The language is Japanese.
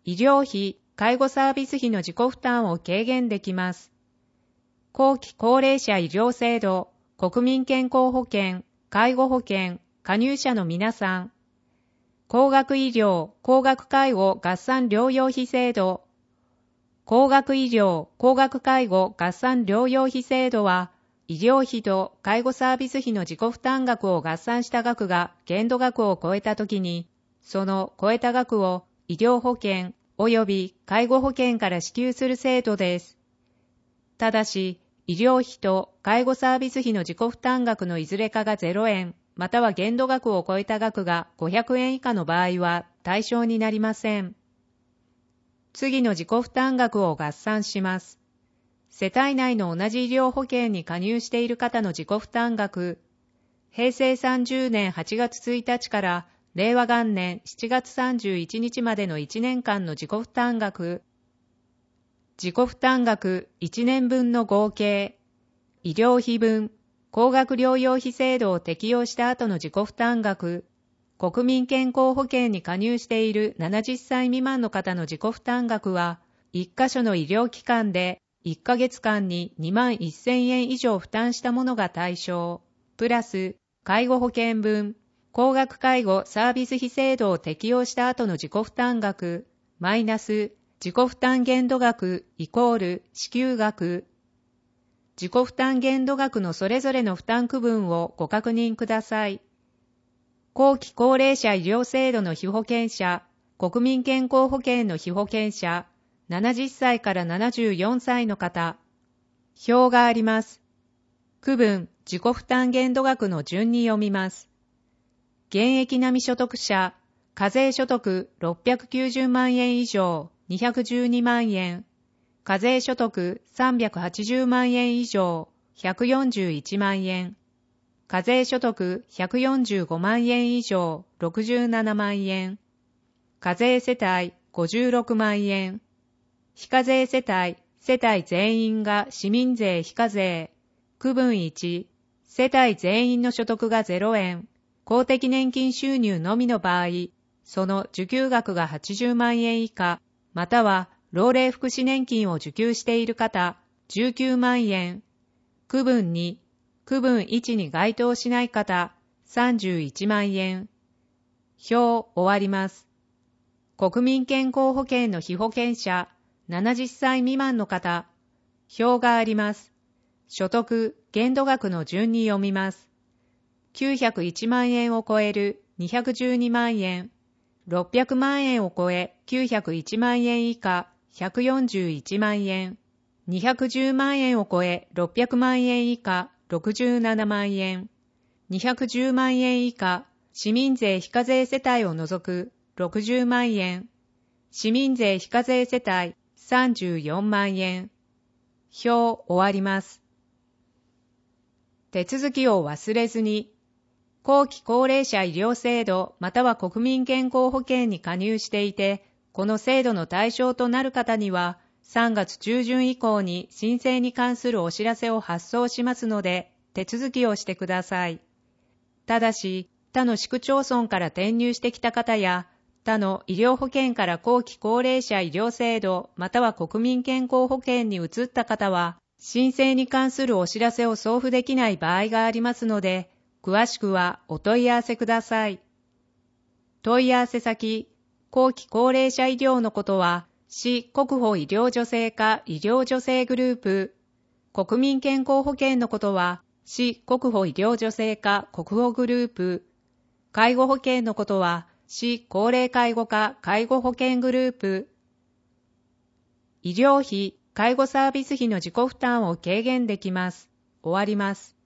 医療費、介護サービス費の自己負担を軽減できます。後期高齢者医療制度、国民健康保険、介護保険、加入者の皆さん。高額医療、高額介護合算療養費制度。高額医療、高額介護合算療養費制度は、医療費と介護サービス費の自己負担額を合算した額が限度額を超えたときに、その超えた額を医療保険及び介護保険から支給する制度です。ただし、医療費と介護サービス費の自己負担額のいずれかが0円、または限度額を超えた額が500円以下の場合は対象になりません。次の自己負担額を合算します。世帯内の同じ医療保険に加入している方の自己負担額、平成30年8月1日から令和元年7月31日までの1年間の自己負担額、自己負担額1年分の合計、医療費分、高額療養費制度を適用した後の自己負担額、国民健康保険に加入している70歳未満の方の自己負担額は、1カ所の医療機関で1ヶ月間に2万1000円以上負担したものが対象、プラス介護保険分、高額介護サービス費制度を適用した後の自己負担額、マイナス自己負担限度額イコール支給額。自己負担限度額のそれぞれの負担区分をご確認ください。後期高齢者医療制度の被保険者、国民健康保険の被保険者、70歳から74歳の方。表があります。区分、自己負担限度額の順に読みます。現役並み所得者、課税所得690万円以上、212万円。課税所得380万円以上、141万円。課税所得145万円以上、67万円。課税世帯56万円。非課税世帯全員が市民税非課税。区分1、世帯全員の所得が0円。公的年金収入のみの場合、その受給額が80万円以下、または老齢福祉年金を受給している方、19万円。区分2、区分1に該当しない方、31万円。表終わります。国民健康保険の被保険者、70歳未満の方、表があります。所得、限度額の順に読みます。901万円を超える212万円、600万円を超え901万円以下141万円、210万円を超え600万円以下67万円、210万円以下市民税非課税世帯を除く60万円、市民税非課税世帯34万円。表終わります。手続きを忘れずに、後期高齢者医療制度または国民健康保険に加入していて、この制度の対象となる方には、3月中旬以降に申請に関するお知らせを発送しますので、手続きをしてください。ただし、他の市区町村から転入してきた方や、他の医療保険から後期高齢者医療制度または国民健康保険に移った方は、申請に関するお知らせを送付できない場合がありますので、詳しくはお問い合わせください。問い合わせ先、後期高齢者医療のことは、市国保医療助成課医療助成グループ、国民健康保険のことは、市国保医療助成課国保グループ、介護保険のことは、市高齢介護課介護保険グループ、医療費、介護サービス費の自己負担を軽減できます。終わります。